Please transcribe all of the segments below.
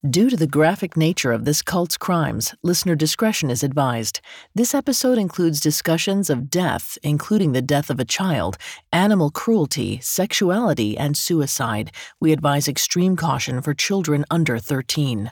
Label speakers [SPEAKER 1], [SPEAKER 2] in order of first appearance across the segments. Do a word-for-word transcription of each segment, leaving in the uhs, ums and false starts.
[SPEAKER 1] Due to the graphic nature of this cult's crimes, listener discretion is advised. This episode includes discussions of death, including the death of a child, animal cruelty, sexuality, and suicide. We advise extreme caution for children under thirteen.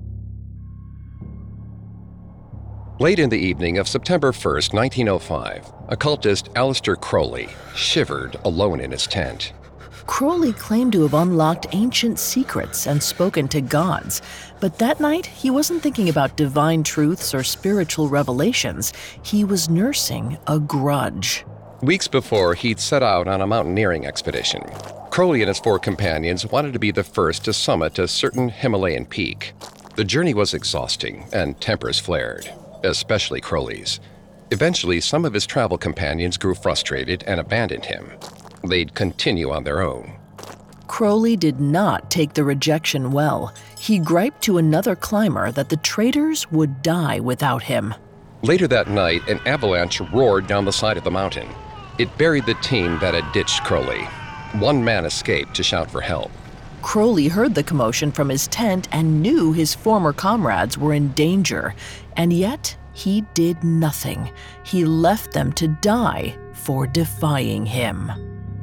[SPEAKER 2] Late in the evening of September first, nineteen oh five, occultist Aleister Crowley shivered alone in his tent.
[SPEAKER 1] Crowley claimed to have unlocked ancient secrets and spoken to gods, but that night he wasn't thinking about divine truths or spiritual revelations. He was nursing a grudge.
[SPEAKER 2] Weeks before, he'd set out on a mountaineering expedition. Crowley and his four companions wanted to be the first to summit a certain Himalayan peak. The journey was exhausting, and tempers flared, especially Crowley's. Eventually, some of his travel companions grew frustrated and abandoned him. They'd continue on their own.
[SPEAKER 1] Crowley did not take the rejection well. He griped to another climber that the traders would die without him.
[SPEAKER 2] Later that night, an avalanche roared down the side of the mountain. It buried the team that had ditched Crowley. One man escaped to shout for help.
[SPEAKER 1] Crowley heard the commotion from his tent and knew his former comrades were in danger. And yet, he did nothing. He left them to die for defying him.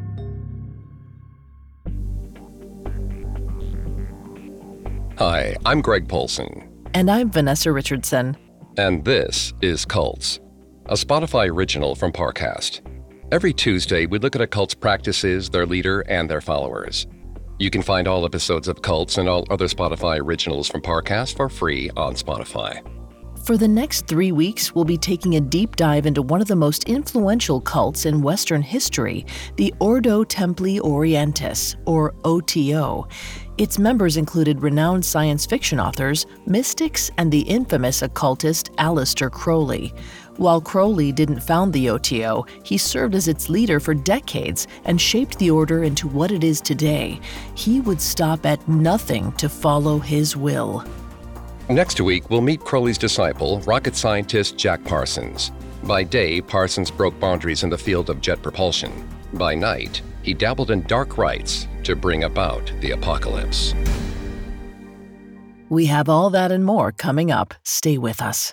[SPEAKER 2] Hi, I'm Greg Polson.
[SPEAKER 1] And I'm Vanessa Richardson.
[SPEAKER 2] And this is Cults, a Spotify original from Parcast. Every Tuesday, we look at a cult's practices, their leader, and their followers. You can find all episodes of Cults and all other Spotify originals from Parcast for free on Spotify.
[SPEAKER 1] For the next three weeks, we'll be taking a deep dive into one of the most influential cults in Western history, the Ordo Templi Orientis, or O T O. Its members included renowned science fiction authors, mystics, and the infamous occultist Aleister Crowley. While Crowley didn't found the O T O, he served as its leader for decades and shaped the order into what it is today. He would stop at nothing to follow his will.
[SPEAKER 2] Next week, we'll meet Crowley's disciple, rocket scientist Jack Parsons. By day, Parsons broke boundaries in the field of jet propulsion. By night, he dabbled in dark rites to bring about the apocalypse.
[SPEAKER 1] We have all that and more coming up. Stay with us.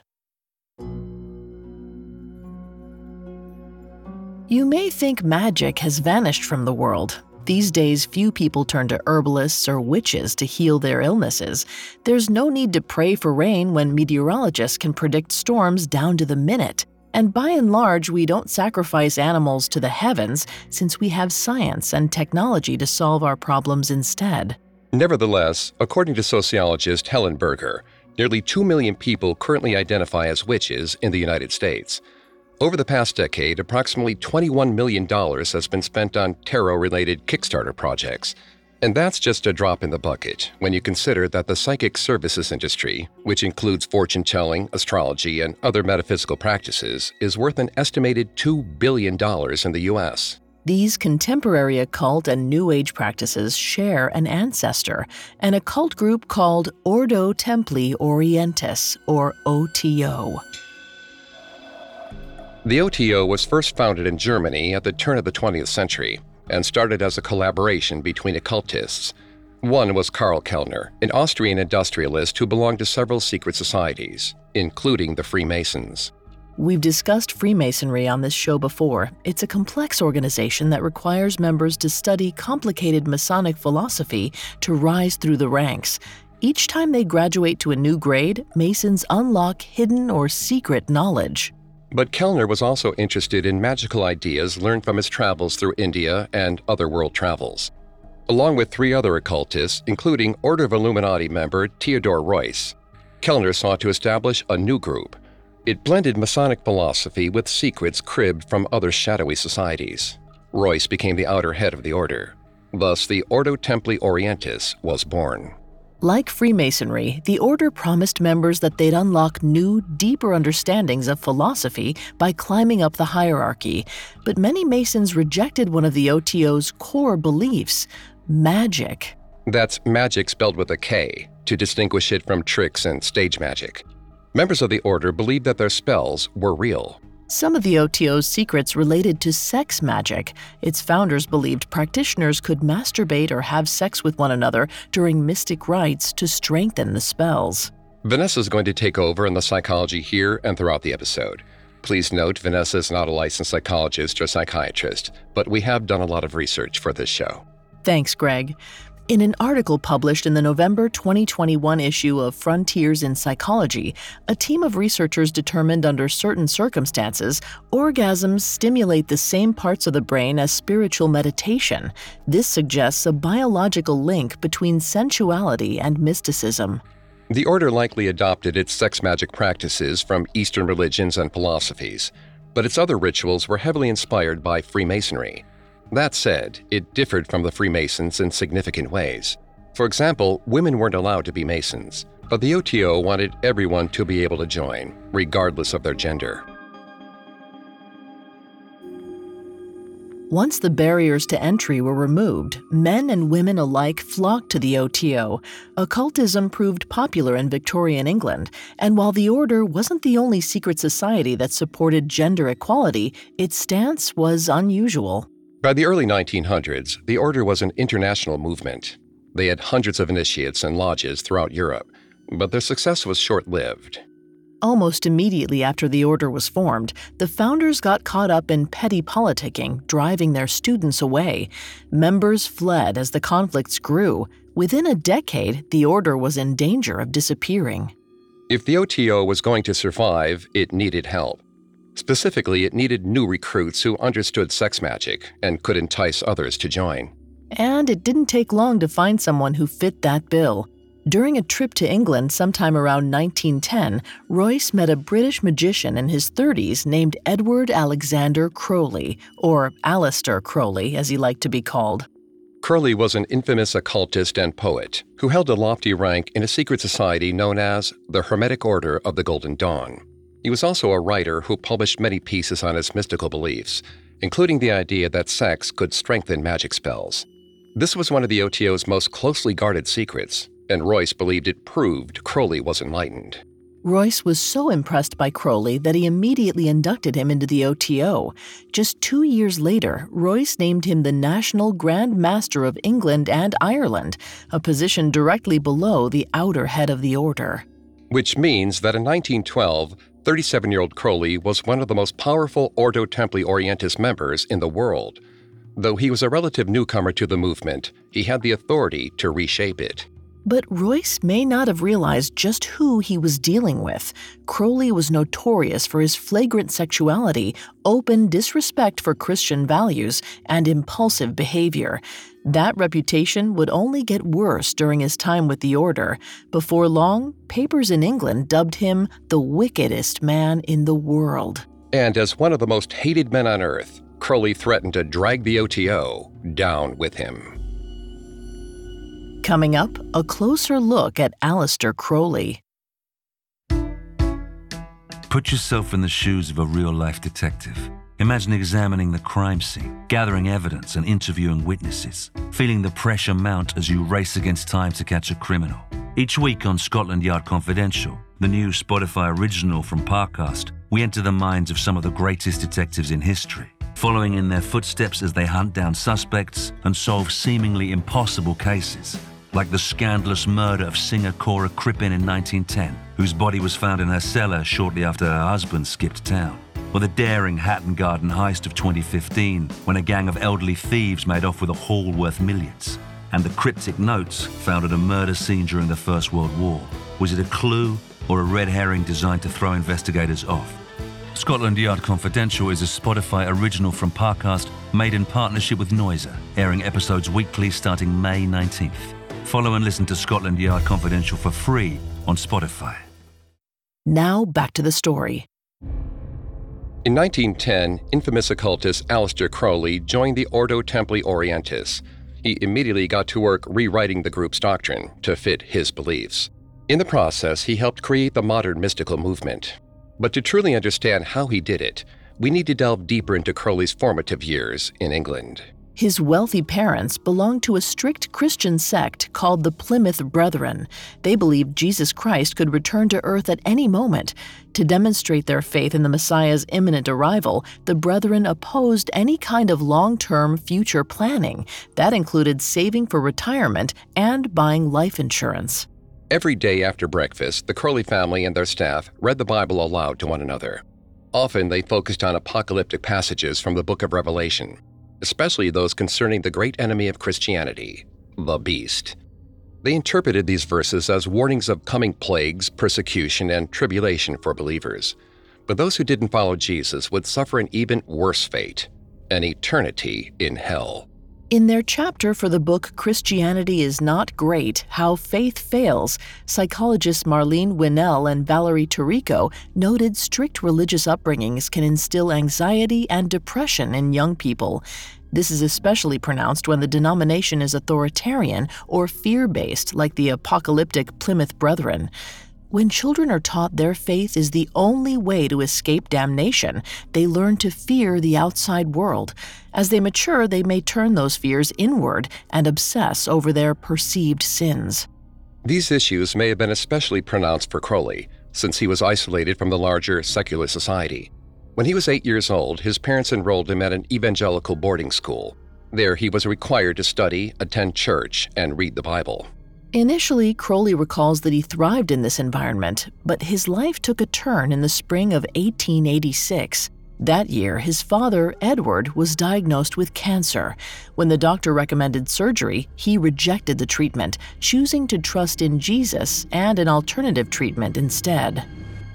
[SPEAKER 1] You may think magic has vanished from the world. These days, few people turn to herbalists or witches to heal their illnesses. There's no need to pray for rain when meteorologists can predict storms down to the minute. And by and large, we don't sacrifice animals to the heavens since we have science and technology to solve our problems instead.
[SPEAKER 2] Nevertheless, according to sociologist Helen Berger, nearly two million people currently identify as witches in the United States. Over the past decade, approximately twenty-one million dollars has been spent on tarot-related Kickstarter projects. And that's just a drop in the bucket when you consider that the psychic services industry, which includes fortune-telling, astrology, and other metaphysical practices, is worth an estimated two billion dollars in the U S.
[SPEAKER 1] These contemporary occult and New Age practices share an ancestor, an occult group called Ordo Templi Orientis, or O T O.
[SPEAKER 2] The O T O was first founded in Germany at the turn of the twentieth century and started as a collaboration between occultists. One was Karl Kellner, an Austrian industrialist who belonged to several secret societies, including the Freemasons.
[SPEAKER 1] We've discussed Freemasonry on this show before. It's a complex organization that requires members to study complicated Masonic philosophy to rise through the ranks. Each time they graduate to a new grade, Masons unlock hidden or secret knowledge.
[SPEAKER 2] But Kellner was also interested in magical ideas learned from his travels through India and other world travels. Along with three other occultists, including Order of Illuminati member Theodore Royce, Kellner sought to establish a new group. It blended Masonic philosophy with secrets cribbed from other shadowy societies. Royce became the outer head of the order. Thus, the Ordo Templi Orientis was born.
[SPEAKER 1] Like Freemasonry, the order promised members that they'd unlock new, deeper understandings of philosophy by climbing up the hierarchy. But many Masons rejected one of the O T O's core beliefs: magic.
[SPEAKER 2] That's magic spelled with a K, to distinguish it from tricks and stage magic. Members of the order believed that their spells were real.
[SPEAKER 1] Some of the O T O's secrets related to sex magic. Its founders believed practitioners could masturbate or have sex with one another during mystic rites to strengthen the spells.
[SPEAKER 2] Vanessa's going to take over in the psychology here and throughout the episode. Please note, Vanessa is not a licensed psychologist or psychiatrist, but we have done a lot of research for this show.
[SPEAKER 1] Thanks, Greg. In an article published in the November twenty twenty-one issue of Frontiers in Psychology, a team of researchers determined under certain circumstances, orgasms stimulate the same parts of the brain as spiritual meditation. This suggests a biological link between sensuality and mysticism.
[SPEAKER 2] The order likely adopted its sex magic practices from Eastern religions and philosophies, but its other rituals were heavily inspired by Freemasonry. That said, it differed from the Freemasons in significant ways. For example, women weren't allowed to be Masons, but the O T O wanted everyone to be able to join, regardless of their gender.
[SPEAKER 1] Once the barriers to entry were removed, men and women alike flocked to the O T O. Occultism proved popular in Victorian England, and while the order wasn't the only secret society that supported gender equality, its stance was unusual.
[SPEAKER 2] By the early nineteen hundreds, the order was an international movement. They had hundreds of initiates and lodges throughout Europe, but their success was short-lived.
[SPEAKER 1] Almost immediately after the order was formed, the founders got caught up in petty politicking, driving their students away. Members fled as the conflicts grew. Within a decade, the order was in danger of disappearing.
[SPEAKER 2] If the O T O was going to survive, it needed help. Specifically, it needed new recruits who understood sex magic and could entice others to join.
[SPEAKER 1] And it didn't take long to find someone who fit that bill. During a trip to England sometime around nineteen ten, Royce met a British magician in his thirties named Edward Alexander Crowley, or Aleister Crowley as he liked to be called.
[SPEAKER 2] Crowley was an infamous occultist and poet who held a lofty rank in a secret society known as the Hermetic Order of the Golden Dawn. He was also a writer who published many pieces on his mystical beliefs, including the idea that sex could strengthen magic spells. This was one of the O T O's most closely guarded secrets, and Royce believed it proved Crowley was enlightened.
[SPEAKER 1] Royce was so impressed by Crowley that he immediately inducted him into the O T O. Just two years later, Royce named him the National Grand Master of England and Ireland, a position directly below the outer head of the order.
[SPEAKER 2] Which means that in nineteen twelve, thirty-seven-year-old Crowley was one of the most powerful Ordo Templi Orientis members in the world. Though he was a relative newcomer to the movement, he had the authority to reshape it.
[SPEAKER 1] But Royce may not have realized just who he was dealing with. Crowley was notorious for his flagrant sexuality, open disrespect for Christian values, and impulsive behavior. That reputation would only get worse during his time with the order. Before long, papers in England dubbed him the wickedest man in the world.
[SPEAKER 2] And as one of the most hated men on earth, Crowley threatened to drag the O T O down with him.
[SPEAKER 1] Coming up, a closer look at Aleister Crowley.
[SPEAKER 3] Put yourself in the shoes of a real-life detective. Imagine examining the crime scene, gathering evidence and interviewing witnesses, feeling the pressure mount as you race against time to catch a criminal. Each week on Scotland Yard Confidential, the new Spotify original from Parcast, we enter the minds of some of the greatest detectives in history, following in their footsteps as they hunt down suspects and solve seemingly impossible cases, like the scandalous murder of singer Cora Crippen in nineteen ten, whose body was found in her cellar shortly after her husband skipped town, or the daring Hatton Garden heist of twenty fifteen, when a gang of elderly thieves made off with a haul worth millions, and the cryptic notes found at a murder scene during the First World War. Was it a clue or a red herring designed to throw investigators off? Scotland Yard Confidential is a Spotify original from Parcast, made in partnership with Noiser, airing episodes weekly starting May nineteenth. Follow and listen to Scotland Yard Confidential for free on Spotify.
[SPEAKER 1] Now back to the story.
[SPEAKER 2] In nineteen ten, infamous occultist Aleister Crowley joined the Ordo Templi Orientis. He immediately got to work rewriting the group's doctrine to fit his beliefs. In the process, he helped create the modern mystical movement. But to truly understand how he did it, we need to delve deeper into Crowley's formative years in England.
[SPEAKER 1] His wealthy parents belonged to a strict Christian sect called the Plymouth Brethren. They believed Jesus Christ could return to earth at any moment. To demonstrate their faith in the Messiah's imminent arrival, the Brethren opposed any kind of long-term future planning. That included saving for retirement and buying life insurance.
[SPEAKER 2] Every day after breakfast, the Crowley family and their staff read the Bible aloud to one another. Often they focused on apocalyptic passages from the Book of Revelation, especially those concerning the great enemy of Christianity, the Beast. They interpreted these verses as warnings of coming plagues, persecution, and tribulation for believers. But those who didn't follow Jesus would suffer an even worse fate, an eternity in hell.
[SPEAKER 1] In their chapter for the book Christianity is Not Great, How Faith Fails, psychologists Marlene Winell and Valerie Tirico noted strict religious upbringings can instill anxiety and depression in young people. This is especially pronounced when the denomination is authoritarian or fear-based, like the apocalyptic Plymouth Brethren. When children are taught their faith is the only way to escape damnation, they learn to fear the outside world. As they mature, they may turn those fears inward and obsess over their perceived sins.
[SPEAKER 2] These issues may have been especially pronounced for Crowley, since he was isolated from the larger secular society. When he was eight years old, his parents enrolled him at an evangelical boarding school. There he was required to study, attend church, and read the Bible.
[SPEAKER 1] Initially, Crowley recalls that he thrived in this environment, but his life took a turn in the spring of eighteen eighty-six. That year, his father, Edward, was diagnosed with cancer. When the doctor recommended surgery, he rejected the treatment, choosing to trust in Jesus and an alternative treatment instead.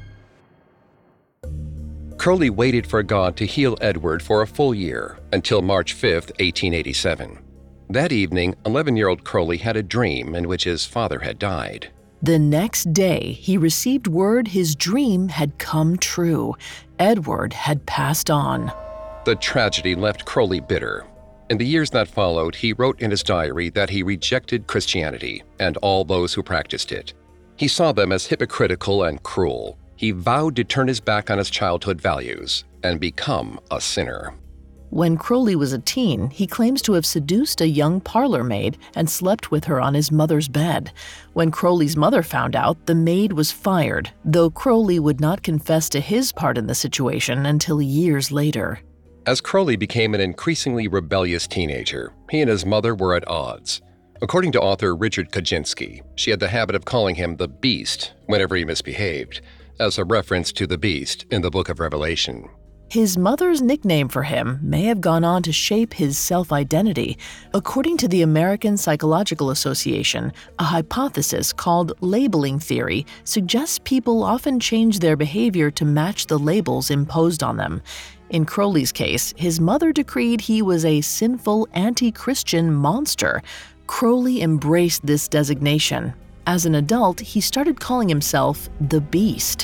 [SPEAKER 2] Crowley waited for God to heal Edward for a full year, until March fifth, eighteen eighty-seven. That evening, eleven-year-old Crowley had a dream in which his father had died.
[SPEAKER 1] The next day, he received word his dream had come true. Edward had passed on.
[SPEAKER 2] The tragedy left Crowley bitter. In the years that followed, he wrote in his diary that he rejected Christianity and all those who practiced it. He saw them as hypocritical and cruel. He vowed to turn his back on his childhood values and become a sinner.
[SPEAKER 1] When Crowley was a teen, he claims to have seduced a young parlor maid and slept with her on his mother's bed. When Crowley's mother found out, the maid was fired, though Crowley would not confess to his part in the situation until years later.
[SPEAKER 2] As Crowley became an increasingly rebellious teenager, he and his mother were at odds. According to author Richard Kaczynski, she had the habit of calling him the Beast whenever he misbehaved, as a reference to the Beast in the Book of Revelation.
[SPEAKER 1] His mother's nickname for him may have gone on to shape his self-identity. According to the American Psychological Association, a hypothesis called labeling theory suggests people often change their behavior to match the labels imposed on them. In Crowley's case, his mother decreed he was a sinful, anti-Christian monster. Crowley embraced this designation. As an adult, he started calling himself the Beast.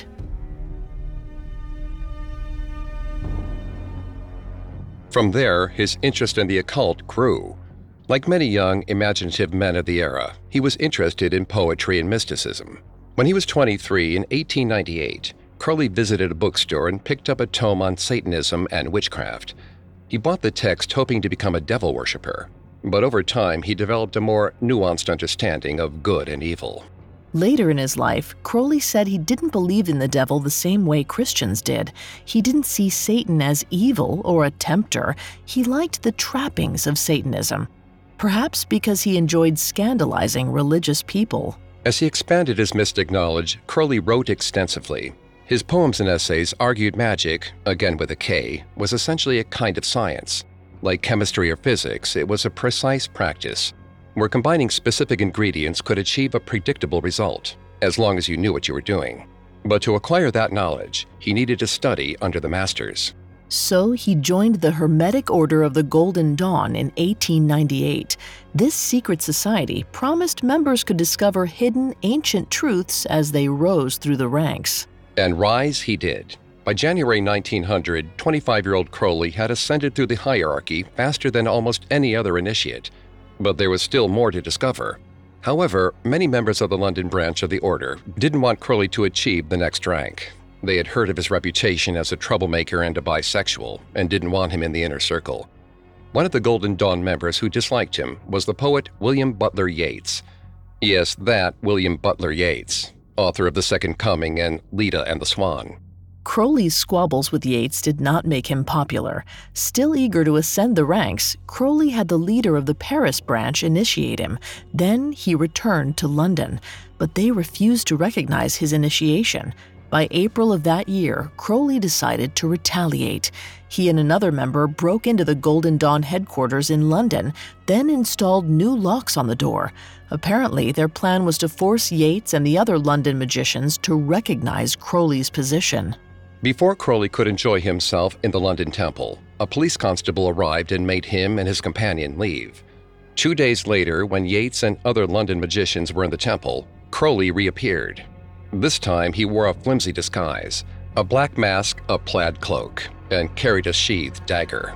[SPEAKER 2] From there, his interest in the occult grew. Like many young, imaginative men of the era, he was interested in poetry and mysticism. When he was twenty-three in eighteen ninety-eight, Crowley visited a bookstore and picked up a tome on Satanism and witchcraft. He bought the text hoping to become a devil worshiper, but over time he developed a more nuanced understanding of good and evil.
[SPEAKER 1] Later in his life, Crowley said he didn't believe in the devil the same way Christians did. He didn't see Satan as evil or a tempter. He liked the trappings of Satanism, perhaps because he enjoyed scandalizing religious people.
[SPEAKER 2] As he expanded his mystic knowledge, Crowley wrote extensively. His poems and essays argued magic, again with a K, was essentially a kind of science. Like chemistry or physics, it was a precise practice, where combining specific ingredients could achieve a predictable result, as long as you knew what you were doing. But to acquire that knowledge, he needed to study under the masters.
[SPEAKER 1] So he joined the Hermetic Order of the Golden Dawn in eighteen ninety-eight. This secret society promised members could discover hidden ancient truths as they rose through the ranks.
[SPEAKER 2] And rise he did. By January nineteen hundred, twenty-five-year-old Crowley had ascended through the hierarchy faster than almost any other initiate. But there was still more to discover. However, many members of the London branch of the order didn't want Crowley to achieve the next rank. They had heard of his reputation as a troublemaker and a bisexual, and didn't want him in the inner circle. One of the Golden Dawn members who disliked him was the poet William Butler Yeats. Yes, that William Butler Yeats, author of The Second Coming and Leda and the Swan.
[SPEAKER 1] Crowley's squabbles with Yeats did not make him popular. Still eager to ascend the ranks, Crowley had the leader of the Paris branch initiate him. Then he returned to London, but they refused to recognize his initiation. By April of that year, Crowley decided to retaliate. He and another member broke into the Golden Dawn headquarters in London, then installed new locks on the door. Apparently, their plan was to force Yeats and the other London magicians to recognize Crowley's position.
[SPEAKER 2] Before Crowley could enjoy himself in the London Temple, a police constable arrived and made him and his companion leave. Two days later, when Yeats and other London magicians were in the temple, Crowley reappeared. This time, he wore a flimsy disguise, a black mask, a plaid cloak, and carried a sheathed dagger.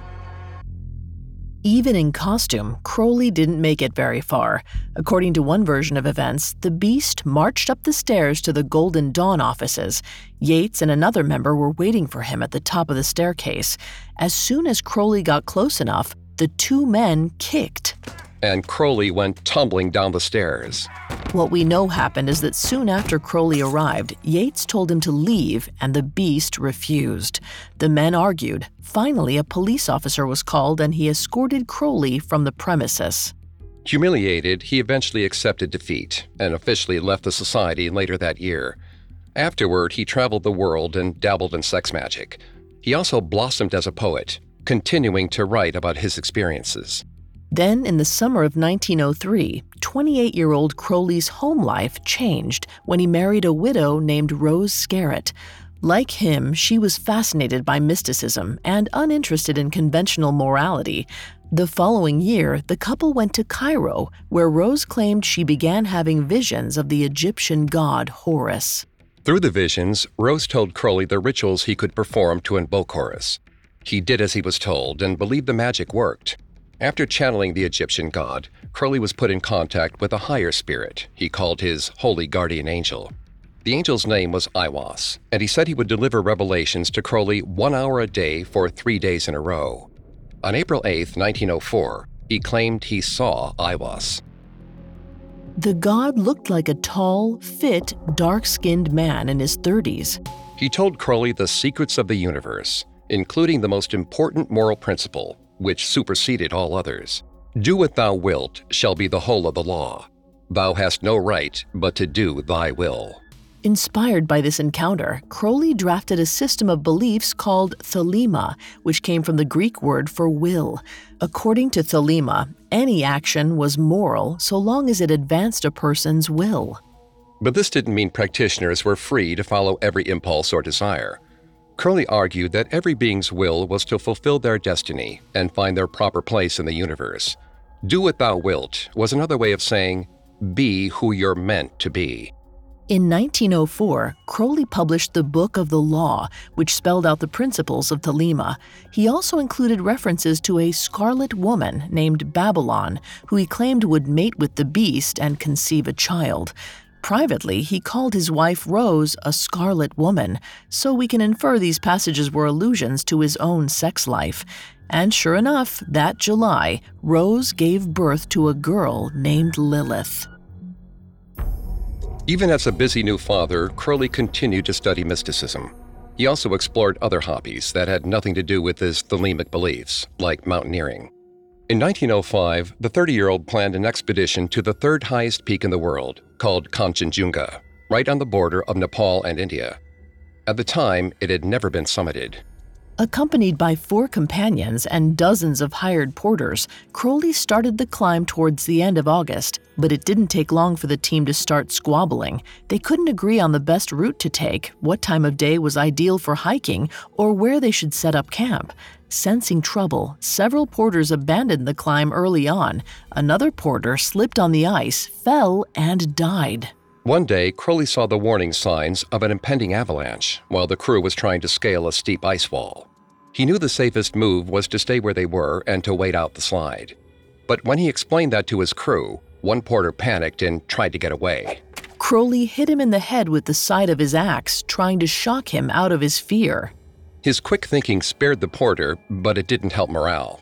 [SPEAKER 1] Even in costume, Crowley didn't make it very far. According to one version of events, the Beast marched up the stairs to the Golden Dawn offices. Yeats and another member were waiting for him at the top of the staircase. As soon as Crowley got close enough, the two men kicked.
[SPEAKER 2] And Crowley went tumbling down the stairs.
[SPEAKER 1] What we know happened is that soon after Crowley arrived, Yeats told him to leave, and the Beast refused. The men argued. Finally, a police officer was called, and he escorted Crowley from the premises.
[SPEAKER 2] Humiliated, he eventually accepted defeat and officially left the society later that year. Afterward, he traveled the world and dabbled in sex magic. He also blossomed as a poet, continuing to write about his experiences.
[SPEAKER 1] Then, in the summer of nineteen oh three, twenty-eight-year-old Crowley's home life changed when he married a widow named Rose Scarrett. Like him, she was fascinated by mysticism and uninterested in conventional morality. The following year, the couple went to Cairo, where Rose claimed she began having visions of the Egyptian god Horus.
[SPEAKER 2] Through the visions, Rose told Crowley the rituals he could perform to invoke Horus. He did as he was told and believed the magic worked. After channeling the Egyptian god, Crowley was put in contact with a higher spirit he called his holy guardian angel. The angel's name was Aiwass, and he said he would deliver revelations to Crowley one hour a day for three days in a row. On April eighth, nineteen oh four, he claimed he saw Aiwass.
[SPEAKER 1] The god looked like a tall, fit, dark-skinned man in his thirties.
[SPEAKER 2] He told Crowley the secrets of the universe, including the most important moral principle, which superseded all others. Do what thou wilt shall be the whole of the law. Thou hast no right but to do thy will.
[SPEAKER 1] Inspired by this encounter, Crowley drafted a system of beliefs called Thelema, which came from the Greek word for will. According to Thelema, any action was moral so long as it advanced a person's will.
[SPEAKER 2] But this didn't mean practitioners were free to follow every impulse or desire. Crowley argued that every being's will was to fulfill their destiny and find their proper place in the universe. Do what thou wilt was another way of saying, be who you're meant to be.
[SPEAKER 1] In nineteen oh four, Crowley published the Book of the Law, which spelled out the principles of Thelema. He also included references to a scarlet woman named Babylon, who he claimed would mate with the beast and conceive a child. Privately, he called his wife Rose a scarlet woman, so we can infer these passages were allusions to his own sex life. And sure enough, that July, Rose gave birth to a girl named Lilith.
[SPEAKER 2] Even as a busy new father, Crowley continued to study mysticism. He also explored other hobbies that had nothing to do with his Thelemic beliefs, like mountaineering. In nineteen oh five, the thirty-year-old planned an expedition to the third highest peak in the world, called Kanchenjunga, right on the border of Nepal and India. At the time, it had never been summited.
[SPEAKER 1] Accompanied by four companions and dozens of hired porters, Crowley started the climb towards the end of August, but it didn't take long for the team to start squabbling. They couldn't agree on the best route to take, what time of day was ideal for hiking, or where they should set up camp. Sensing trouble, several porters abandoned the climb early on. Another porter slipped on the ice, fell, and died.
[SPEAKER 2] One day, Crowley saw the warning signs of an impending avalanche while the crew was trying to scale a steep ice wall. He knew the safest move was to stay where they were and to wait out the slide. But when he explained that to his crew, one porter panicked and tried to get away.
[SPEAKER 1] Crowley hit him in the head with the side of his axe, trying to shock him out of his fear.
[SPEAKER 2] His quick thinking spared the porter, but it didn't help morale.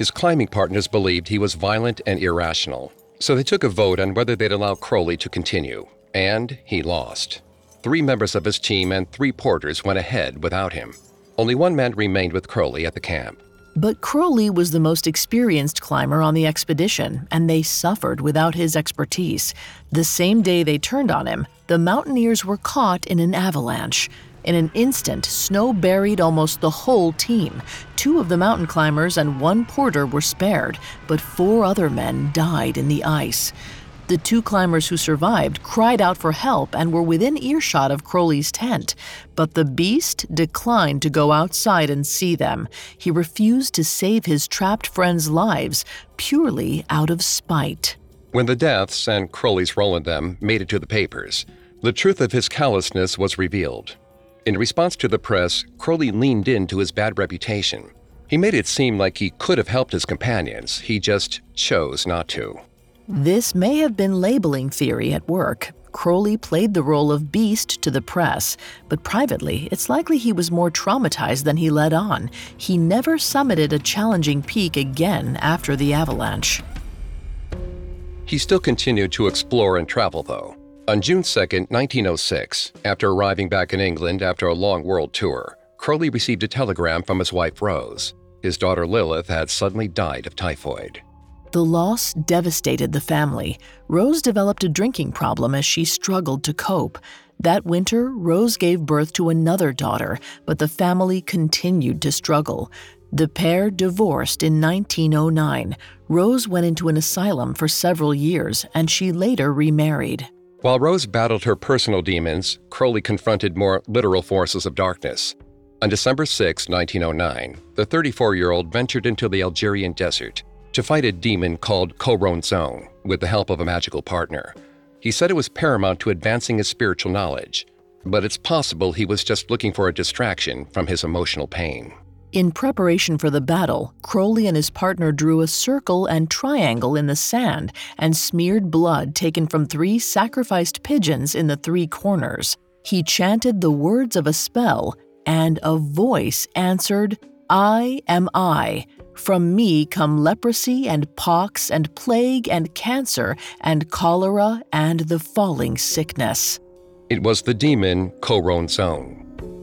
[SPEAKER 2] His climbing partners believed he was violent and irrational, so they took a vote on whether they'd allow Crowley to continue, and he lost. Three members of his team and three porters went ahead without him. Only one man remained with Crowley at the camp.
[SPEAKER 1] But Crowley was the most experienced climber on the expedition, and they suffered without his expertise. The same day they turned on him, the mountaineers were caught in an avalanche. In an instant, snow buried almost the whole team. Two of the mountain climbers and one porter were spared, but four other men died in the ice. The two climbers who survived cried out for help and were within earshot of Crowley's tent, but the beast declined to go outside and see them. He refused to save his trapped friends' lives, purely out of spite.
[SPEAKER 2] When the deaths and Crowley's role in them made it to the papers, the truth of his callousness was revealed. In response to the press, Crowley leaned into his bad reputation. He made it seem like he could have helped his companions, he just chose not to.
[SPEAKER 1] This may have been labeling theory at work. Crowley played the role of beast to the press, but privately, it's likely he was more traumatized than he let on. He never summited a challenging peak again after the avalanche.
[SPEAKER 2] He still continued to explore and travel, though. On June second, nineteen oh six, after arriving back in England after a long world tour, Crowley received a telegram from his wife, Rose. His daughter, Lilith, had suddenly died of typhoid.
[SPEAKER 1] The loss devastated the family. Rose developed a drinking problem as she struggled to cope. That winter, Rose gave birth to another daughter, but the family continued to struggle. The pair divorced in nineteen oh nine. Rose went into an asylum for several years, and she later remarried.
[SPEAKER 2] While Rose battled her personal demons, Crowley confronted more literal forces of darkness. On December sixth, nineteen oh nine, the thirty-four-year-old ventured into the Algerian desert to fight a demon called Choronzon with the help of a magical partner. He said it was paramount to advancing his spiritual knowledge, but it's possible he was just looking for a distraction from his emotional pain.
[SPEAKER 1] In preparation for the battle, Crowley and his partner drew a circle and triangle in the sand and smeared blood taken from three sacrificed pigeons in the three corners. He chanted the words of a spell, and a voice answered, "I am I. From me come leprosy and pox and plague and cancer and cholera and the falling sickness."
[SPEAKER 2] It was the demon Choronzon.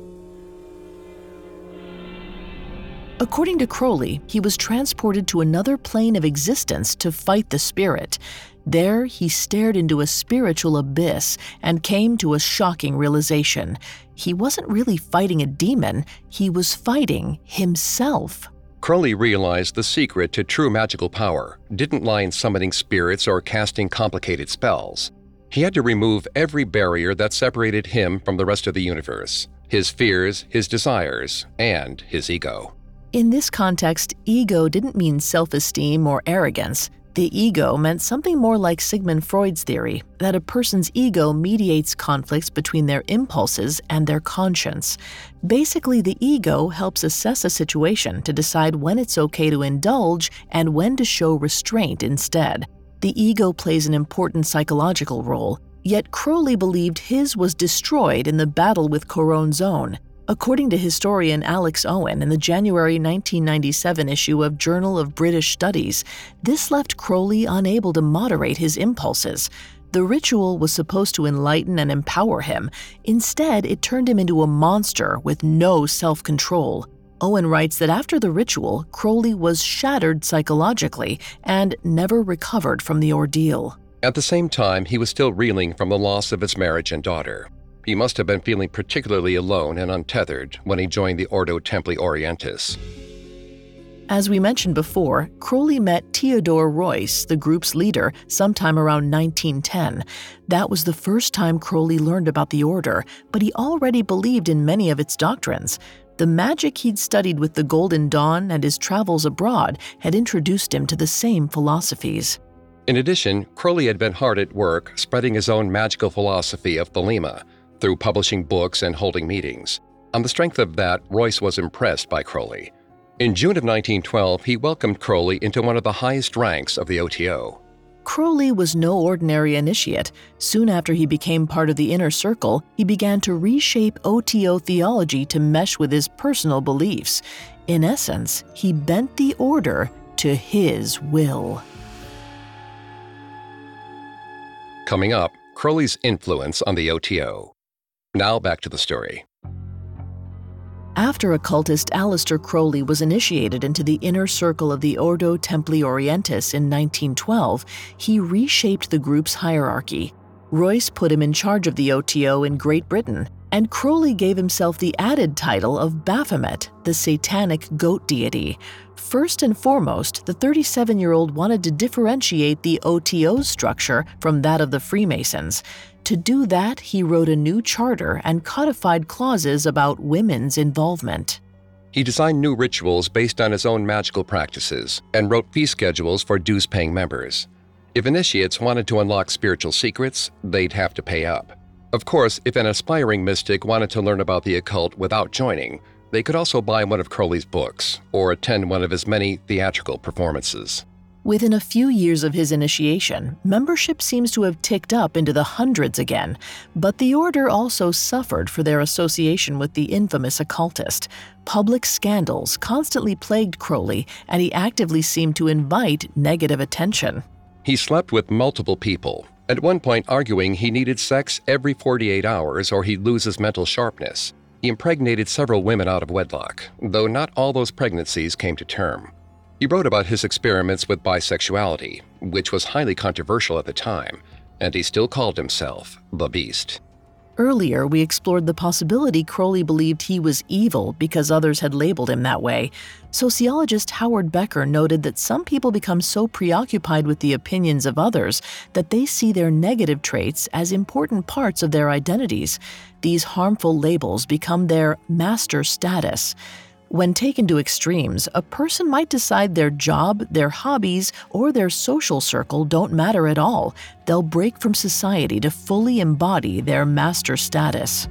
[SPEAKER 1] According to Crowley, he was transported to another plane of existence to fight the spirit. There, he stared into a spiritual abyss and came to a shocking realization. He wasn't really fighting a demon, he was fighting himself.
[SPEAKER 2] Crowley realized the secret to true magical power didn't lie in summoning spirits or casting complicated spells. He had to remove every barrier that separated him from the rest of the universe, his fears, his desires, and his ego.
[SPEAKER 1] In this context, ego didn't mean self-esteem or arrogance. The ego meant something more like Sigmund Freud's theory, that a person's ego mediates conflicts between their impulses and their conscience. Basically, the ego helps assess a situation to decide when it's okay to indulge and when to show restraint instead. The ego plays an important psychological role, yet Crowley believed his was destroyed in the battle with Choronzon. According to historian Alex Owen in the January nineteen ninety-seven issue of Journal of British Studies, this left Crowley unable to moderate his impulses. The ritual was supposed to enlighten and empower him. Instead, it turned him into a monster with no self-control. Owen writes that after the ritual, Crowley was shattered psychologically and never recovered from the ordeal.
[SPEAKER 2] At the same time, he was still reeling from the loss of his marriage and daughter. He must have been feeling particularly alone and untethered when he joined the Ordo Templi Orientis.
[SPEAKER 1] As we mentioned before, Crowley met Theodore Reuss, the group's leader, sometime around nineteen ten. That was the first time Crowley learned about the order, but he already believed in many of its doctrines. The magic he'd studied with the Golden Dawn and his travels abroad had introduced him to the same philosophies.
[SPEAKER 2] In addition, Crowley had been hard at work spreading his own magical philosophy of Thelema through publishing books and holding meetings. On the strength of that, Reuss was impressed by Crowley. In June of nineteen twelve, he welcomed Crowley into one of the highest ranks of the O T O.
[SPEAKER 1] Crowley was no ordinary initiate. Soon after he became part of the inner circle, he began to reshape O T O theology to mesh with his personal beliefs. In essence, he bent the order to his will.
[SPEAKER 2] Coming up, Crowley's influence on the O T O. Now back to the story.
[SPEAKER 1] After occultist Aleister Crowley was initiated into the inner circle of the Ordo Templi Orientis in nineteen twelve, he reshaped the group's hierarchy. Royce put him in charge of the O T O in Great Britain, and Crowley gave himself the added title of Baphomet, the satanic goat deity. First and foremost, the thirty-seven-year-old wanted to differentiate the O T O's structure from that of the Freemasons. To do that, he wrote a new charter and codified clauses about women's involvement.
[SPEAKER 2] He designed new rituals based on his own magical practices and wrote fee schedules for dues-paying members. If initiates wanted to unlock spiritual secrets, they'd have to pay up. Of course, if an aspiring mystic wanted to learn about the occult without joining, they could also buy one of Crowley's books or attend one of his many theatrical performances.
[SPEAKER 1] Within a few years of his initiation, membership seems to have ticked up into the hundreds again, but the order also suffered for their association with the infamous occultist. Public scandals constantly plagued Crowley, and he actively seemed to invite negative attention.
[SPEAKER 2] He slept with multiple people, at one point arguing he needed sex every forty-eight hours or he'd lose his mental sharpness. He impregnated several women out of wedlock, though not all those pregnancies came to term. He wrote about his experiments with bisexuality, which was highly controversial at the time, and he still called himself the Beast.
[SPEAKER 1] Earlier, we explored the possibility Crowley believed he was evil because others had labeled him that way. Sociologist Howard Becker noted that some people become so preoccupied with the opinions of others that they see their negative traits as important parts of their identities. These harmful labels become their master status. When taken to extremes, a person might decide their job, their hobbies, or their social circle don't matter at all. They'll break from society to fully embody their master status.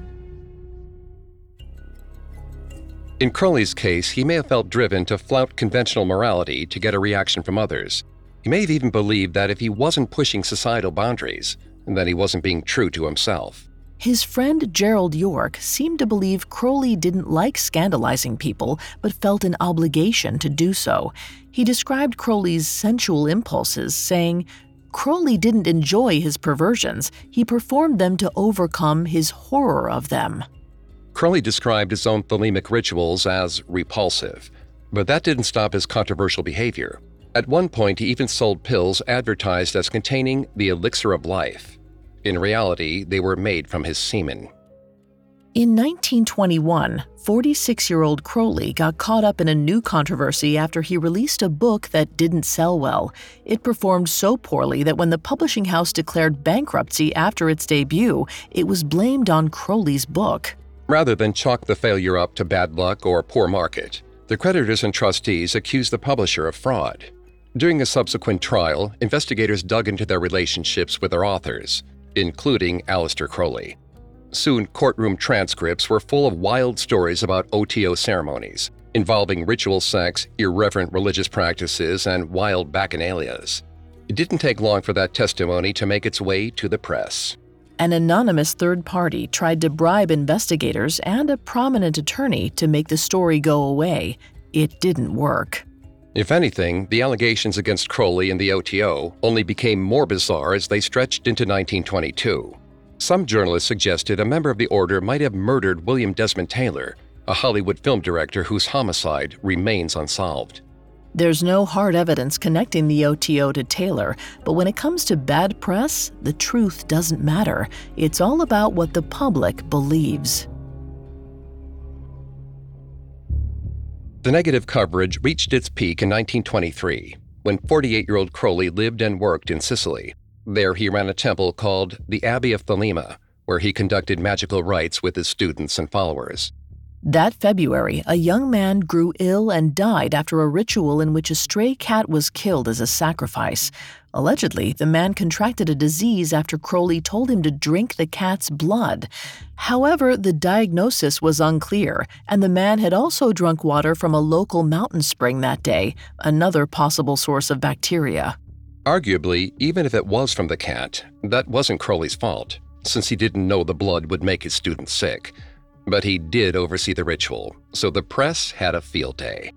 [SPEAKER 2] In Crowley's case, he may have felt driven to flout conventional morality to get a reaction from others. He may have even believed that if he wasn't pushing societal boundaries, then he wasn't being true to himself.
[SPEAKER 1] His friend Gerald York seemed to believe Crowley didn't like scandalizing people, but felt an obligation to do so. He described Crowley's sensual impulses, saying, "Crowley didn't enjoy his perversions. He performed them to overcome his horror of them."
[SPEAKER 2] Crowley described his own thelemic rituals as repulsive, but that didn't stop his controversial behavior. At one point, he even sold pills advertised as containing the elixir of life. In reality, they were made from his semen.
[SPEAKER 1] In nineteen twenty-one, forty-six-year-old Crowley got caught up in a new controversy after he released a book that didn't sell well. It performed so poorly that when the publishing house declared bankruptcy after its debut, it was blamed on Crowley's book.
[SPEAKER 2] Rather than chalk the failure up to bad luck or poor market, the creditors and trustees accused the publisher of fraud. During a subsequent trial, investigators dug into their relationships with their authors, including Aleister Crowley. Soon, courtroom transcripts were full of wild stories about O T O ceremonies, involving ritual sex, irreverent religious practices, and wild bacchanalias. It didn't take long for that testimony to make its way to the press.
[SPEAKER 1] An anonymous third party tried to bribe investigators and a prominent attorney to make the story go away. It didn't work.
[SPEAKER 2] If anything, the allegations against Crowley and the O T O only became more bizarre as they stretched into nineteen twenty-two. Some journalists suggested a member of the order might have murdered William Desmond Taylor, a Hollywood film director whose homicide remains unsolved.
[SPEAKER 1] There's no hard evidence connecting the O T O to Taylor, but when it comes to bad press, the truth doesn't matter. It's all about what the public believes.
[SPEAKER 2] The negative coverage reached its peak in nineteen twenty-three, when forty-eight-year-old Crowley lived and worked in Sicily. There he ran a temple called the Abbey of Thelema, where he conducted magical rites with his students and followers.
[SPEAKER 1] That February, a young man grew ill and died after a ritual in which a stray cat was killed as a sacrifice. Allegedly, the man contracted a disease after Crowley told him to drink the cat's blood. However, the diagnosis was unclear, and the man had also drunk water from a local mountain spring that day, another possible source of bacteria.
[SPEAKER 2] Arguably, even if it was from the cat, that wasn't Crowley's fault, since he didn't know the blood would make his students sick. But he did oversee the ritual, so the press had a field day.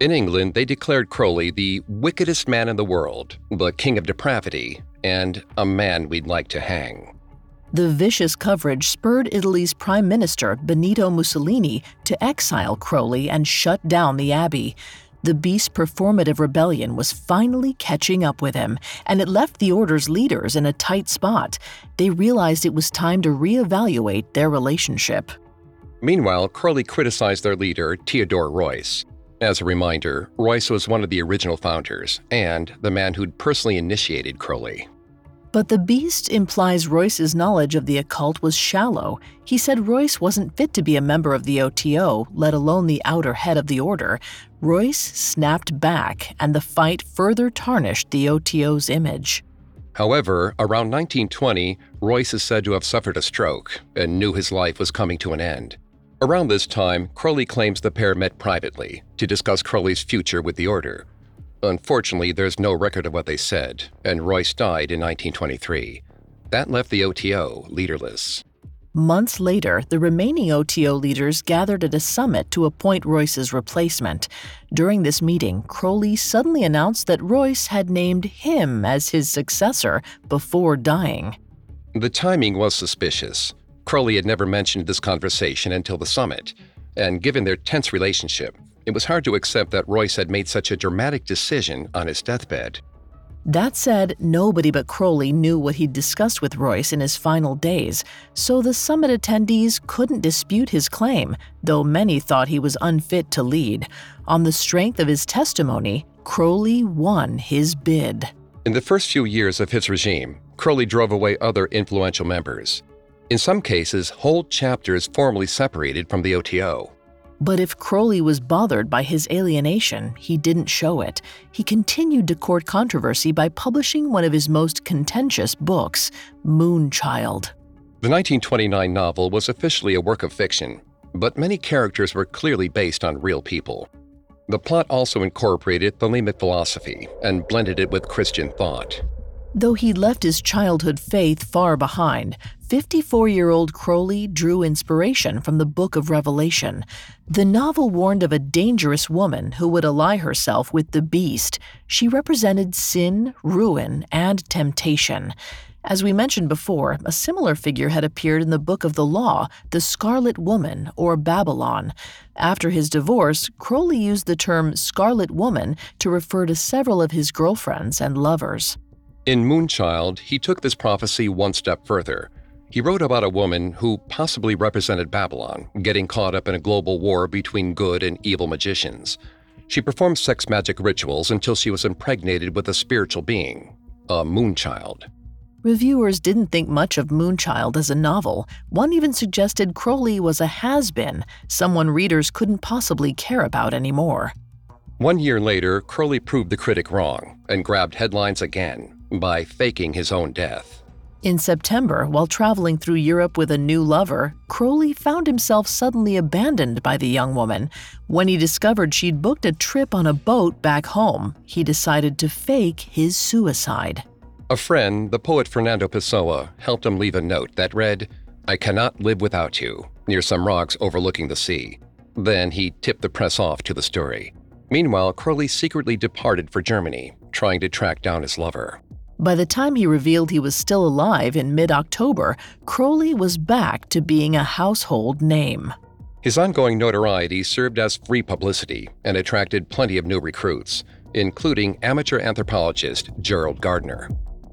[SPEAKER 2] In England, they declared Crowley the wickedest man in the world, the king of depravity, and a man we'd like to hang.
[SPEAKER 1] The vicious coverage spurred Italy's Prime Minister, Benito Mussolini, to exile Crowley and shut down the abbey. The beast's performative rebellion was finally catching up with him, and it left the order's leaders in a tight spot. They realized it was time to reevaluate their relationship.
[SPEAKER 2] Meanwhile, Crowley criticized their leader, Theodore Royce. As a reminder, Royce was one of the original founders and the man who'd personally initiated Crowley.
[SPEAKER 1] But the beast implies Royce's knowledge of the occult was shallow. He said Royce wasn't fit to be a member of the O T O, let alone the outer head of the order. Royce snapped back, and the fight further tarnished the O T O's image.
[SPEAKER 2] However, around nineteen twenty, Royce is said to have suffered a stroke and knew his life was coming to an end. Around this time, Crowley claims the pair met privately to discuss Crowley's future with the order. Unfortunately, there's no record of what they said, and Royce died in nineteen twenty-three. That left the O T O leaderless.
[SPEAKER 1] Months later, the remaining O T O leaders gathered at a summit to appoint Royce's replacement. During this meeting, Crowley suddenly announced that Royce had named him as his successor before dying.
[SPEAKER 2] The timing was suspicious. Crowley had never mentioned this conversation until the summit, and given their tense relationship, it was hard to accept that Royce had made such a dramatic decision on his deathbed.
[SPEAKER 1] That said, nobody but Crowley knew what he'd discussed with Royce in his final days, so the summit attendees couldn't dispute his claim, though many thought he was unfit to lead. On the strength of his testimony, Crowley won his bid.
[SPEAKER 2] In the first few years of his regime, Crowley drove away other influential members. In some cases, whole chapters formally separated from the O T O.
[SPEAKER 1] But if Crowley was bothered by his alienation, he didn't show it. He continued to court controversy by publishing one of his most contentious books, Moonchild.
[SPEAKER 2] The nineteen twenty-nine novel was officially a work of fiction, but many characters were clearly based on real people. The plot also incorporated Thelemic philosophy and blended it with Christian thought.
[SPEAKER 1] Though he left his childhood faith far behind, fifty-four-year-old Crowley drew inspiration from the Book of Revelation. The novel warned of a dangerous woman who would ally herself with the beast. She represented sin, ruin, and temptation. As we mentioned before, a similar figure had appeared in the Book of the Law, the Scarlet Woman, or Babylon. After his divorce, Crowley used the term Scarlet Woman to refer to several of his girlfriends and lovers.
[SPEAKER 2] In Moonchild, he took this prophecy one step further. He wrote about a woman who possibly represented Babylon, getting caught up in a global war between good and evil magicians. She performed sex magic rituals until she was impregnated with a spiritual being, a Moonchild.
[SPEAKER 1] Reviewers didn't think much of Moonchild as a novel. One even suggested Crowley was a has-been, someone readers couldn't possibly care about anymore.
[SPEAKER 2] One year later, Crowley proved the critic wrong and grabbed headlines again by faking his own death.
[SPEAKER 1] In September, while traveling through Europe with a new lover, Crowley found himself suddenly abandoned by the young woman. When he discovered she'd booked a trip on a boat back home, he decided to fake his suicide.
[SPEAKER 2] A friend, the poet Fernando Pessoa, helped him leave a note that read, "I cannot live without you," near some rocks overlooking the sea. Then he tipped the press off to the story. Meanwhile, Crowley secretly departed for Germany, trying to track down his lover.
[SPEAKER 1] By the time he revealed he was still alive in mid-October, Crowley was back to being a household name.
[SPEAKER 2] His ongoing notoriety served as free publicity and attracted plenty of new recruits, including amateur anthropologist Gerald Gardner.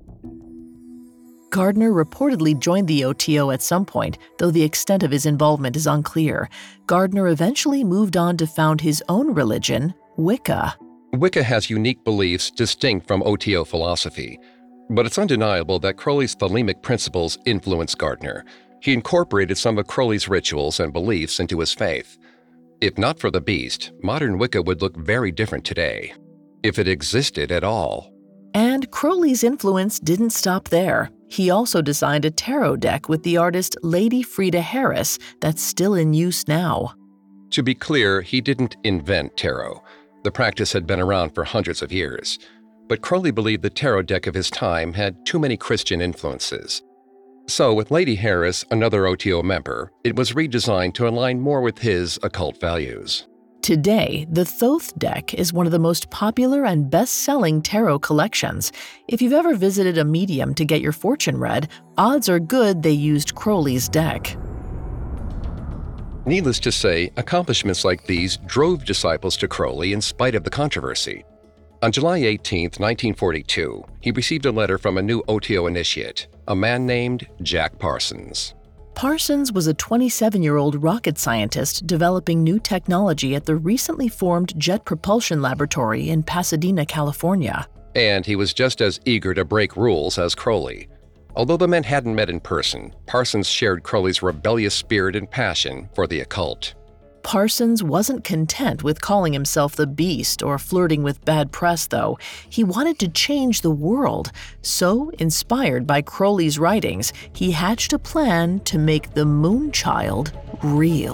[SPEAKER 1] Gardner reportedly joined the O T O at some point, though the extent of his involvement is unclear. Gardner eventually moved on to found his own religion, Wicca.
[SPEAKER 2] Wicca has unique beliefs distinct from O T O philosophy, but it's undeniable that Crowley's Thelemic principles influenced Gardner. He incorporated some of Crowley's rituals and beliefs into his faith. If not for the beast, modern Wicca would look very different today, if it existed at all.
[SPEAKER 1] And Crowley's influence didn't stop there. He also designed a tarot deck with the artist Lady Frieda Harris that's still in use now.
[SPEAKER 2] To be clear, he didn't invent tarot. The practice had been around for hundreds of years, but Crowley believed the tarot deck of his time had too many Christian influences. So, with Lady Harris, another O T O member, it was redesigned to align more with his occult values.
[SPEAKER 1] Today, the Thoth deck is one of the most popular and best-selling tarot collections. If you've ever visited a medium to get your fortune read, odds are good they used Crowley's deck.
[SPEAKER 2] Needless to say, accomplishments like these drove disciples to Crowley in spite of the controversy. On July eighteenth, nineteen forty-two, he received a letter from a new O T O initiate, a man named Jack Parsons.
[SPEAKER 1] Parsons was a twenty-seven-year-old rocket scientist developing new technology at the recently formed Jet Propulsion Laboratory in Pasadena, California.
[SPEAKER 2] And he was just as eager to break rules as Crowley. Although the men hadn't met in person, Parsons shared Crowley's rebellious spirit and passion for the occult.
[SPEAKER 1] Parsons wasn't content with calling himself the Beast or flirting with bad press, though. He wanted to change the world. So, inspired by Crowley's writings, he hatched a plan to make the Moonchild real.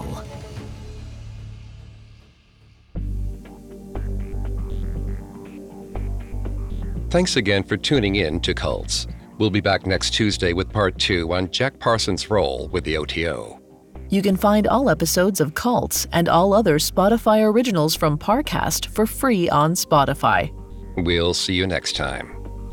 [SPEAKER 2] Thanks again for tuning in to Cults. We'll be back next Tuesday with part two on Jack Parsons' role with the O T O.
[SPEAKER 1] You can find all episodes of Cults and all other Spotify originals from Parcast for free on Spotify.
[SPEAKER 2] We'll see you next time.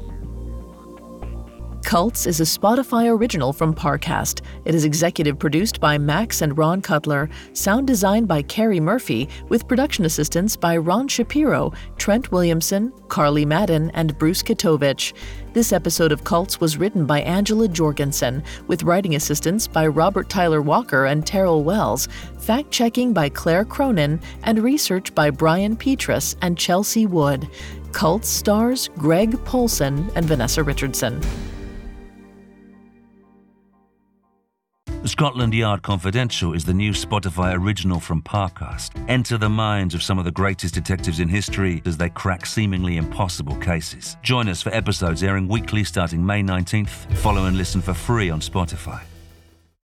[SPEAKER 1] Cults is a Spotify original from Parcast. It is executive produced by Max and Ron Cutler, sound designed by Carrie Murphy, with production assistance by Ron Shapiro, Trent Williamson, Carly Madden, and Bruce Katovich. This episode of Cults was written by Angela Jorgensen, with writing assistance by Robert Tyler Walker and Terrell Wells, fact-checking by Claire Cronin, and research by Brian Petrus and Chelsea Wood. Cults stars Greg Polson and Vanessa Richardson.
[SPEAKER 3] Scotland Yard Confidential is the new Spotify original from Parcast. Enter the minds of some of the greatest detectives in history as they crack seemingly impossible cases. Join us for episodes airing weekly starting May nineteenth. Follow and listen for free on Spotify.